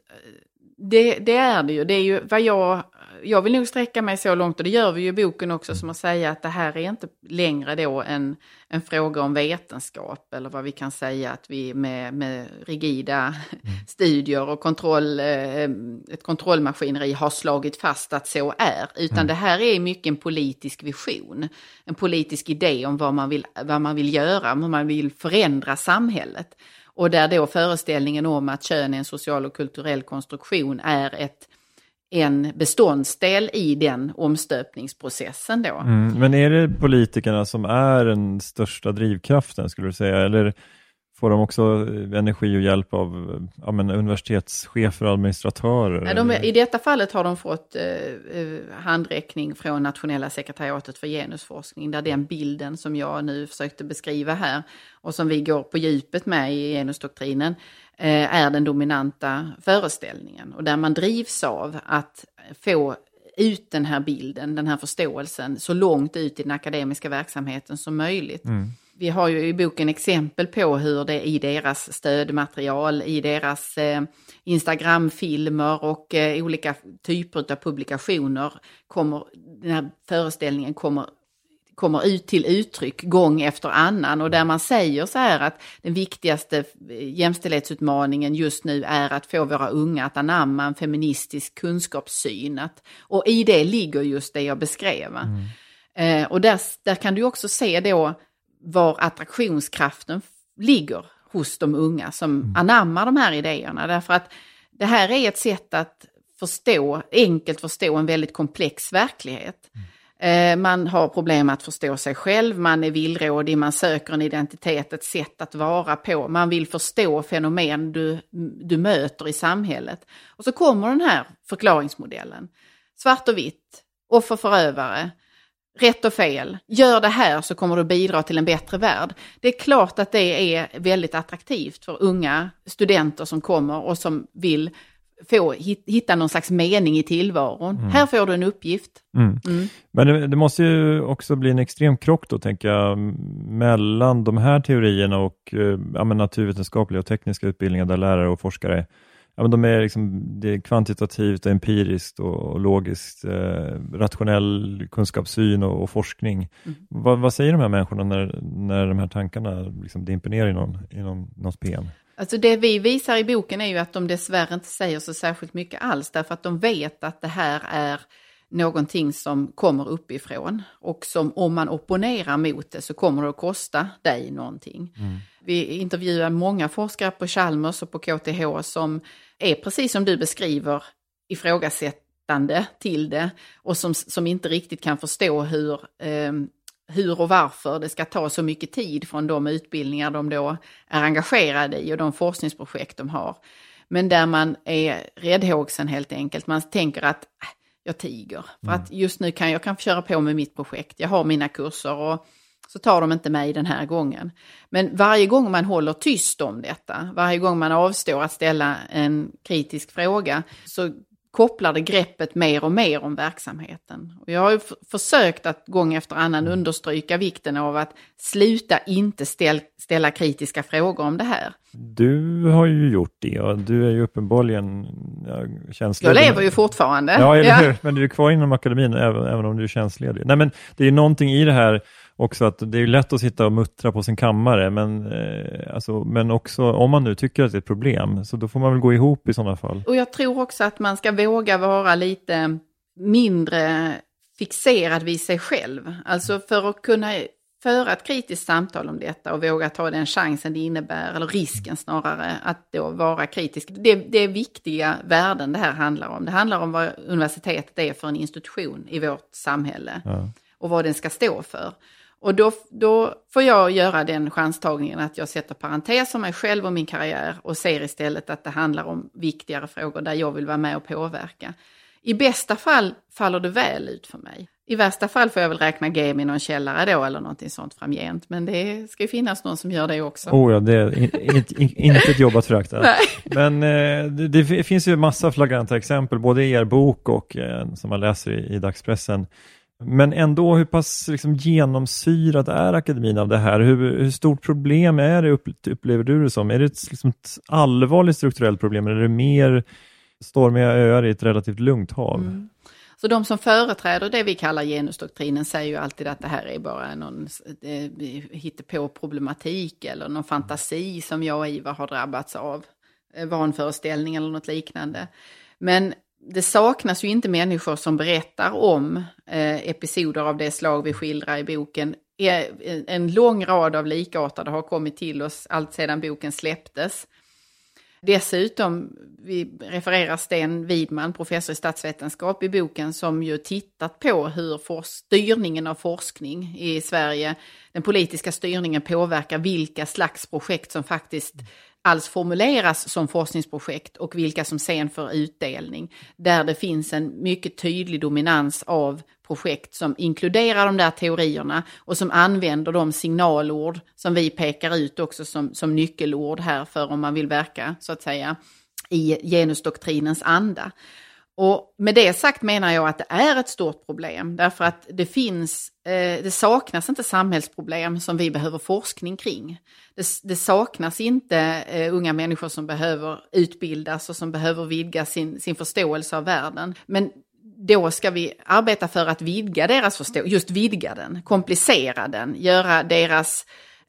det, det är det ju. Det är ju vad jag, jag vill nog sträcka mig så långt, och det gör vi ju i boken också, som att säga att det här är inte längre då en, en fråga om vetenskap, eller vad vi kan säga att vi med, med rigida mm. studier och kontroll, eh, ett kontrollmaskineri har slagit fast att så är. Utan mm. det här är mycket en politisk vision, en politisk idé om vad man vill, vad man vill göra, om man vill förändra samhället. Och där då föreställningen om att kön är en social och kulturell konstruktion är ett, en beståndsdel i den omstöpningsprocessen då. Mm, men är det politikerna som är den största drivkraften, skulle du säga? Eller får de också energi och hjälp av ja, men, universitetschefer och administratörer? Ja, de, i detta fallet har de fått eh, handräckning från Nationella sekretariatet för genusforskning, där den bilden som jag nu försökte beskriva här och som vi går på djupet med i genusdoktrinen eh, är den dominanta föreställningen. Och där man drivs av att få ut den här bilden, den här förståelsen så långt ut i den akademiska verksamheten som möjligt. Mm. Vi har ju i boken exempel på hur det i deras stödmaterial, i deras eh, Instagramfilmer och eh, olika typer av publikationer kommer, den här föreställningen kommer, kommer ut till uttryck gång efter annan. Och där man säger så här att den viktigaste jämställdhetsutmaningen just nu är att få våra unga att anamma en feministisk kunskapssyn. Att, och i det ligger just det jag beskrev. Mm. Eh, och där, där kan du också se då var attraktionskraften ligger hos de unga som mm. anammar de här idéerna. Därför att det här är ett sätt att förstå, enkelt förstå en väldigt komplex verklighet. Mm. Man har problem att förstå sig själv, man är villrådig, man söker en identitet, ett sätt att vara på. Man vill förstå fenomen du, du möter i samhället. Och så kommer den här förklaringsmodellen. Svart och vitt, offer förövare, rätt och fel. Gör det här så kommer du bidra till en bättre värld. Det är klart att det är väldigt attraktivt för unga studenter som kommer och som vill få hitta någon slags mening i tillvaron. Mm. Här får du en uppgift. Mm. Mm. Men det, det måste ju också bli en extrem krock då, tänker jag, mellan de här teorierna och ja, men naturvetenskapliga och tekniska utbildningar där lärare och forskare, ja, men de är liksom, det är kvantitativt och empiriskt och, och logiskt, eh, rationell kunskapssyn och, och forskning. Mm. Va, vad säger de här människorna när, när de här tankarna liksom dimper ner i någon, i någon, någons P M? Alltså det vi visar i boken är ju att de dessvärre inte säger så särskilt mycket alls, därför att de vet att det här är någonting som kommer uppifrån och som om man opponerar mot det så kommer det att kosta dig någonting. Mm. Vi intervjuar många forskare på Chalmers och på K T H som är precis som du beskriver ifrågasättande till det och som, som inte riktigt kan förstå hur... Eh, hur och varför det ska ta så mycket tid från de utbildningar de då är engagerade i och de forskningsprojekt de har. Men där man är räddhågsen helt enkelt. Man tänker att äh, jag tiger. För mm. att just nu kan jag kan köra på med mitt projekt. Jag har mina kurser och så tar de inte mig den här gången. Men varje gång man håller tyst om detta, varje gång man avstår att ställa en kritisk fråga, så kopplar det greppet mer och mer om verksamheten. Och jag har ju f- försökt att gång efter annan understryka vikten av att sluta inte ställ, ställa kritiska frågor om det här. Du har ju gjort det och du är ju uppenbarligen ja, tjänstledig. Jag lever ju fortfarande. Ja, eller hur? Men du är kvar inom akademin även, även om du är tjänstledig. Nej, men det är ju någonting i det här också, att det är lätt att sitta och muttra på sin kammare, men, eh, alltså, men också om man nu tycker att det är ett problem, så då får man väl gå ihop i sådana fall. Och jag tror också att man ska våga vara lite mindre fixerad vid sig själv. Alltså för att kunna föra ett kritiskt samtal om detta och våga ta den chansen det innebär, eller risken snarare, att då vara kritisk. Det, det är viktiga värden det här handlar om. Det handlar om vad universitetet är för en institution i vårt samhälle ja. Och vad den ska stå för. Och då, då får jag göra den chanstagningen att jag sätter parentes om mig själv och min karriär och ser istället att det handlar om viktigare frågor där jag vill vara med och påverka. I bästa fall faller det väl ut för mig. I värsta fall får jag väl räkna G M i någon källare då eller någonting sånt framgent. Men det ska ju finnas någon som gör det också. Oh ja, det är inte, inte ett jobb att förakta. Men eh, det, det finns ju massa flagranta exempel, både i er bok och eh, som man läser i, i dagspressen. Men ändå, hur pass liksom, genomsyrad är akademin av det här? Hur, hur stort problem är det, upplever du det som? Är det ett, liksom, ett allvarligt strukturellt problem eller är det mer stormiga öar i ett relativt lugnt hav? Mm. Så de som företräder det vi kallar genusdoktrinen säger ju alltid att det här är bara någon hittepå problematik eller någon fantasi som jag och Ivar har drabbats av, vanföreställning eller något liknande. Men det saknas ju inte människor som berättar om eh, episoder av det slag vi skildrar i boken. En lång rad av likartade har kommit till oss allt sedan boken släpptes. Dessutom, vi refererar Sten Widman, professor i statsvetenskap i boken, som ju tittat på hur for- styrningen av forskning i Sverige, den politiska styrningen påverkar vilka slags projekt som faktiskt alls formuleras som forskningsprojekt och vilka som sen får utdelning. Där det finns en mycket tydlig dominans av projekt som inkluderar de där teorierna och som använder de signalord som vi pekar ut också som, som nyckelord här för om man vill verka så att säga i genusdoktrinens anda. Och med det sagt menar jag att det är ett stort problem därför att det finns, eh, det saknas inte samhällsproblem som vi behöver forskning kring. Det, det saknas inte eh, unga människor som behöver utbildas och som behöver vidga sin, sin förståelse av världen. Men då ska vi arbeta för att vidga deras förståelse, just vidga den, komplicera den, göra deras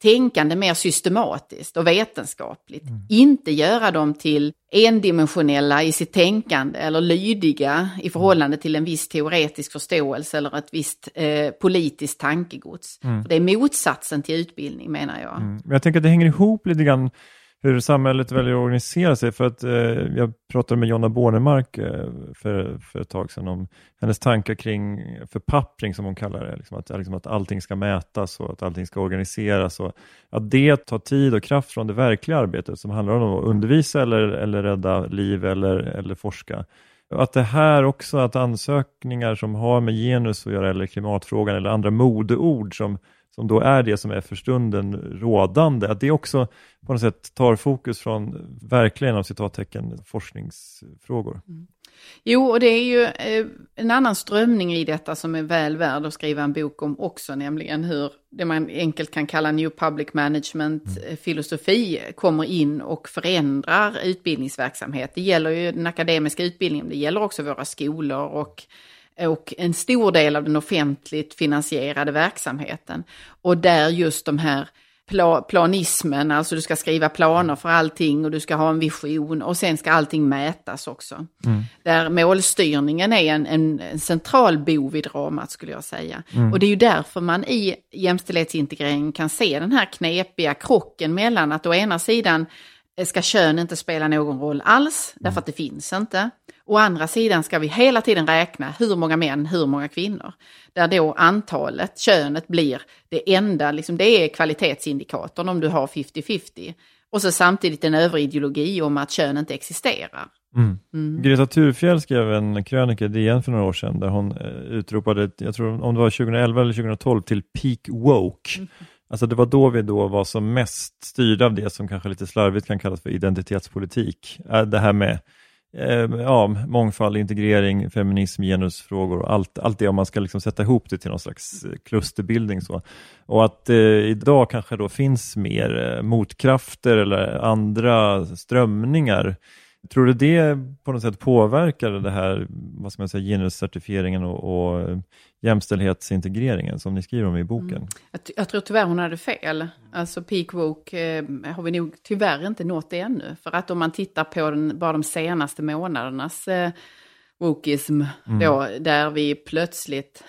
tänkande mer systematiskt och vetenskapligt. Mm. Inte göra dem till endimensionella i sitt tänkande eller lydiga i förhållande till en viss teoretisk förståelse eller ett visst eh, politiskt tankegods. Mm. För det är motsatsen till utbildning, menar jag. Mm. Men jag tänker att det hänger ihop lite grann hur samhället väljer att organisera sig. För att eh, jag pratade med Jonna Bornemark eh, för, för ett tag sedan om hennes tankar kring förpappring, som hon kallar det. Liksom att, liksom att allting ska mätas och att allting ska organiseras. Och att det tar tid och kraft från det verkliga arbetet som handlar om att undervisa eller, eller rädda liv eller, eller forska. Att det här också, att ansökningar som har med genus att göra eller klimatfrågan eller andra modeord som som då är det som är för stunden rådande, att det också på något sätt tar fokus från verkligen av citattecken forskningsfrågor. Mm. Jo, och det är ju eh, en annan strömning i detta som är väl värd att skriva en bok om också, nämligen hur det man enkelt kan kalla New Public Management-filosofi mm. kommer in och förändrar utbildningsverksamhet. Det gäller ju den akademiska utbildningen, det gäller också våra skolor och och en stor del av den offentligt finansierade verksamheten. Och där just de här pla- planismen, alltså du ska skriva planer för allting och du ska ha en vision och sen ska allting mätas också. Mm. Där målstyrningen är en, en, en central bov i dramat, skulle jag säga. Mm. Och det är ju därför man i jämställdhetsintegrering kan se den här knepiga krocken mellan att å ena sidan ska kön inte spela någon roll alls, därför att det finns inte. Å andra sidan ska vi hela tiden räkna hur många män, hur många kvinnor. Där då antalet, könet blir det enda, liksom det är kvalitetsindikatorn om du har femtio femtio. Och så samtidigt en överideologi om att kön inte existerar. Mm. Mm. Greta Thurfjell skrev en krönika i D N för några år sedan där hon eh, utropade, jag tror om det var tjugoelva eller tjugohundratolv, till peak woke. Mm. Alltså det var då vi då var som mest styrda av det som kanske lite slarvigt kan kallas för identitetspolitik. Det här med eh, ja, mångfald, integrering, feminism, genusfrågor och allt, allt det, om man ska liksom sätta ihop det till någon slags klusterbildning. Så. Och att eh, idag kanske då finns mer eh, motkrafter eller andra strömningar. Tror du det på något sätt påverkar det här, vad ska man säga, genuscertifieringen och, och jämställdhetsintegreringen som ni skriver om i boken? Mm. Jag, jag tror tyvärr hon hade fel. Alltså peak woke eh, har vi nog tyvärr inte nått det ännu. För att om man tittar på den, bara de senaste månadernas eh, wokeism, mm. då, där vi plötsligt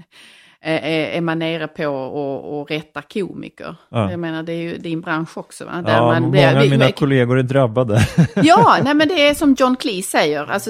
är man nere på och, och rättar komiker. Ja. Jag menar, det är ju din bransch också. Va? Där ja, man, många det, av vi, mina vi, kollegor är drabbade. Ja, nej, men det är som John Cleese säger. Alltså,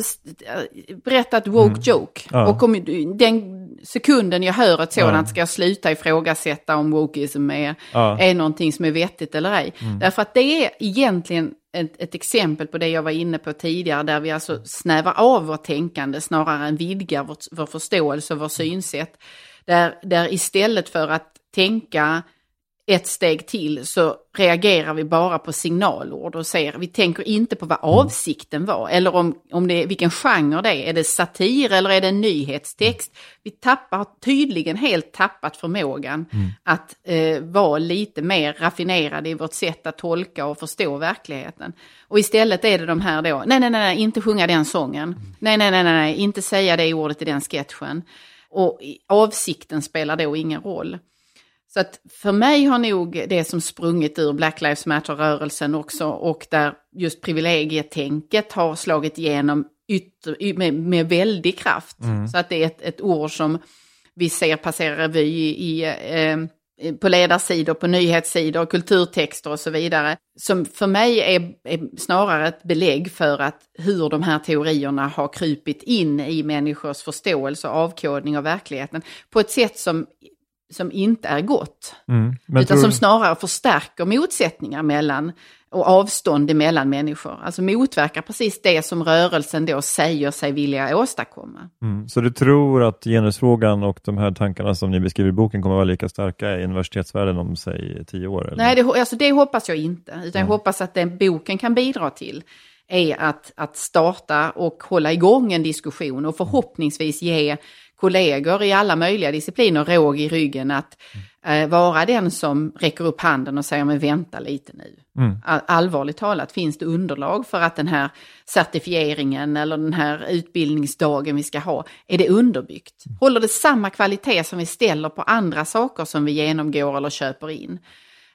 berätta ett woke mm. joke. Ja. Och om den sekunden jag hör ett sådant ja. ska jag sluta ifrågasätta om wokeism är, ja. är någonting som är vettigt eller ej. Mm. Därför att det är egentligen ett, ett exempel på det jag var inne på tidigare, där vi alltså snävar av vårt tänkande snarare än vidgar vår, vår förståelse och vår synsätt. Där, där istället för att tänka ett steg till så reagerar vi bara på signalord och ser, vi tänker inte på vad avsikten var eller om, om det, vilken genre det är. Är det satir eller är det en nyhetstext? Vi tappar, har tydligen helt tappat förmågan mm. att eh, vara lite mer raffinerade i vårt sätt att tolka och förstå verkligheten. Och istället är det de här då, nej nej nej, inte sjunga den sången. Nej nej nej nej, inte säga det ordet i den sketchen. Och avsikten spelar då ingen roll. Så att för mig har nog det som sprungit ur Black Lives Matter-rörelsen också, och där just privilegietänket har slagit igenom ytter, med, med väldig kraft. Mm. Så att det är ett, ett ord som vi ser passera revy i, i, eh, på ledarsidor, på nyhetssidor, kulturtexter och så vidare. Som för mig är, är snarare ett belägg för att hur de här teorierna har krypit in i människors förståelse och avkodning av verkligheten på ett sätt som som inte är gott, mm, utan tror... som snarare förstärker motsättningar mellan och avstånd mellan människor. Alltså motverkar precis det som rörelsen då säger sig vilja åstadkomma. Mm, så du tror att genusfrågan och de här tankarna som ni beskriver i boken kommer att vara lika starka i universitetsvärlden om, säg, tio år? Eller? Nej, det, alltså det hoppas jag inte. Utan mm. jag hoppas att den boken kan bidra till är att, att starta och hålla igång en diskussion och förhoppningsvis ge kollegor i alla möjliga discipliner råg i ryggen att eh, vara den som räcker upp handen och säger, men vänta lite nu. Mm. All, allvarligt talat, finns det underlag för att den här certifieringen eller den här utbildningsdagen vi ska ha, är det underbyggt? Mm. Håller det samma kvalitet som vi ställer på andra saker som vi genomgår eller köper in?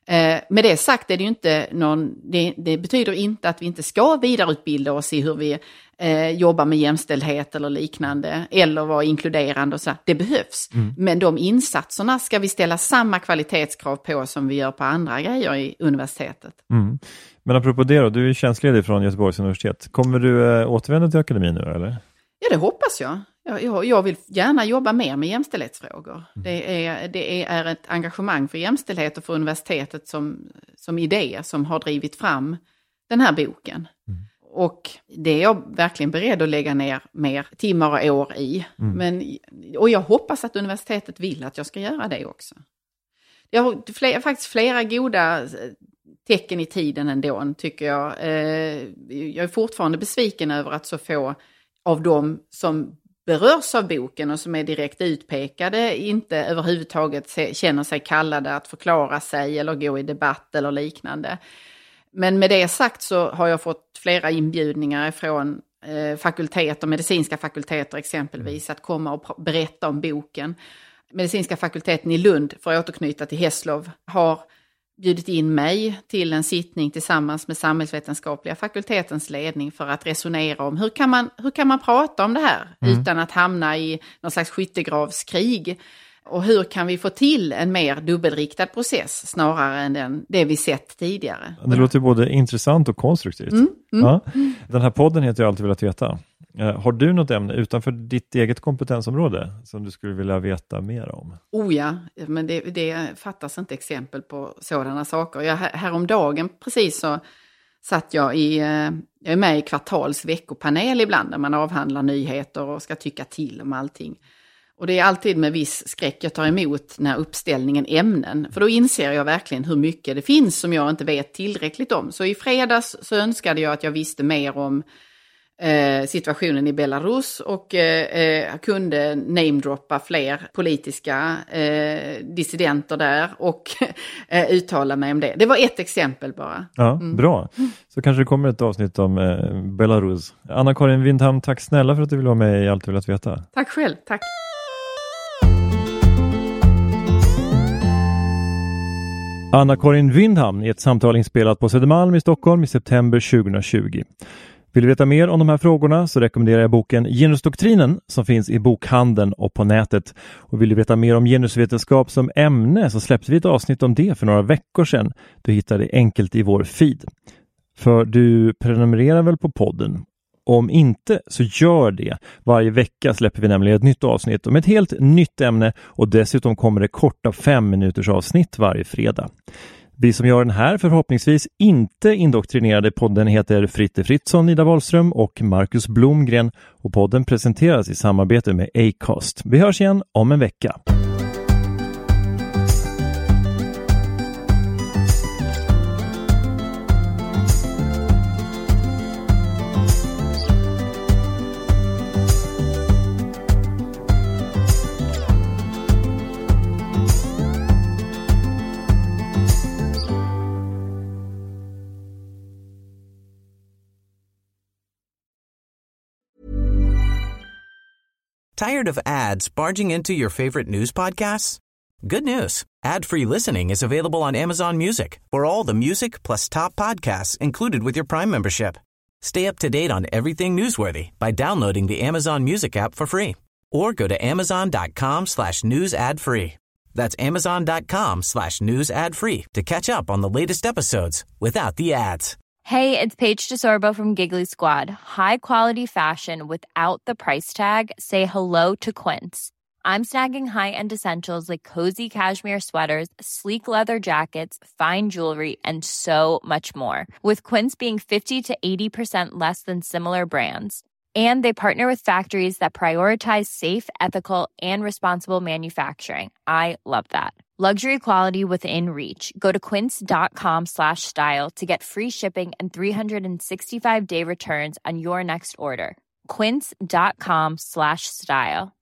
Eh, med det sagt är det ju inte någon, det, det betyder inte att vi inte ska vidareutbilda oss i hur vi eh, jobbar med jämställdhet eller liknande, eller vara inkluderande och så. Det behövs. Mm. Men de insatserna ska vi ställa samma kvalitetskrav på som vi gör på andra grejer i universitetet. Mm. Men apropå det då, du är tjänstledig från Göteborgs universitet. Kommer du eh, återvända till akademin nu eller? Ja, det hoppas jag. Jag, jag, jag vill gärna jobba mer med jämställdhetsfrågor. Mm. Det, är, det är ett engagemang för jämställdhet och för universitetet som, som idé som har drivit fram den här boken. Mm. Och det är jag verkligen beredd att lägga ner mer timmar och år i. Mm. Men, och jag hoppas att universitetet vill att jag ska göra det också. Jag har fler, faktiskt flera goda tecken i tiden ändå, tycker jag. Eh, jag är fortfarande besviken över att så få av dem som berörs av boken och som är direkt utpekade inte överhuvudtaget se, känner sig kallade att förklara sig eller gå i debatt eller liknande. Men med det sagt så har jag fått flera inbjudningar från eh, fakulteter, medicinska fakulteter exempelvis, att komma och berätta om boken. Medicinska fakulteten i Lund, för att återknyta till Hässlov, har bjudit in mig till en sittning tillsammans med samhällsvetenskapliga fakultetens ledning för att resonera om hur kan man, hur kan man prata om det här mm. utan att hamna i någon slags skyttegravskrig, och hur kan vi få till en mer dubbelriktad process snarare än den, det vi sett tidigare. Det låter både intressant och konstruktivt. Mm. Mm. Ja. Den här podden heter Jag alltid velat veta. Har du något ämne utanför ditt eget kompetensområde som du skulle vilja veta mer om? Oh ja, men det, det fattas inte exempel på sådana saker. Jag, häromdagen precis så satt jag i, jag är med i Kvartals veckopanel ibland där man avhandlar nyheter och ska tycka till om allting. Och det är alltid med viss skräck jag tar emot när uppställningen ämnen. För då inser jag verkligen hur mycket det finns som jag inte vet tillräckligt om. Så i fredags så önskade jag att jag visste mer om eh, situationen i Belarus och eh, kunde namedroppa fler politiska eh, dissidenter där och eh, uttala mig om det. Det var ett exempel bara. Ja, mm. Bra. Så kanske det kommer ett avsnitt om eh, Belarus. Anna-Karin Windham, tack snälla för att du vill vara med i Allt du velat veta. Tack själv, tack. Anna-Karin Windham i ett samtal inspelat på Södermalm i Stockholm i september tjugohundratjugo. Vill du veta mer om de här frågorna så rekommenderar jag boken Genusdoktrinen som finns i bokhandeln och på nätet. Och vill du veta mer om genusvetenskap som ämne så släppte vi ett avsnitt om det för några veckor sedan. Du hittar det enkelt i vår feed. För du prenumererar väl på podden? Om inte så gör det. Varje vecka släpper vi nämligen ett nytt avsnitt om ett helt nytt ämne och dessutom kommer det korta fem minuters avsnitt varje fredag. Vi som gör den här förhoppningsvis inte indoktrinerade podden heter Fritte Fritzson, Ida Wahlström och Marcus Blomgren och podden presenteras i samarbete med Acast. Vi hörs igen om en vecka. Tired of ads barging into your favorite news podcasts? Good news. Ad-free listening is available on Amazon Music for all the music plus top podcasts included with your Prime membership. Stay up to date on everything newsworthy by downloading the Amazon Music app for free or go to amazon.com slash news ad free. That's amazon.com slash news ad free to catch up on the latest episodes without the ads. Hey, it's Paige DeSorbo from Giggly Squad. High quality fashion without the price tag. Say hello to Quince. I'm snagging high-end essentials like cozy cashmere sweaters, sleek leather jackets, fine jewelry, and so much more. With Quince being fifty to eighty percent less than similar brands. And they partner with factories that prioritize safe, ethical, and responsible manufacturing. I love that. Luxury quality within reach. Go to quince.com slash style to get free shipping and three sixty-five day returns on your next order. Quince.com slash style.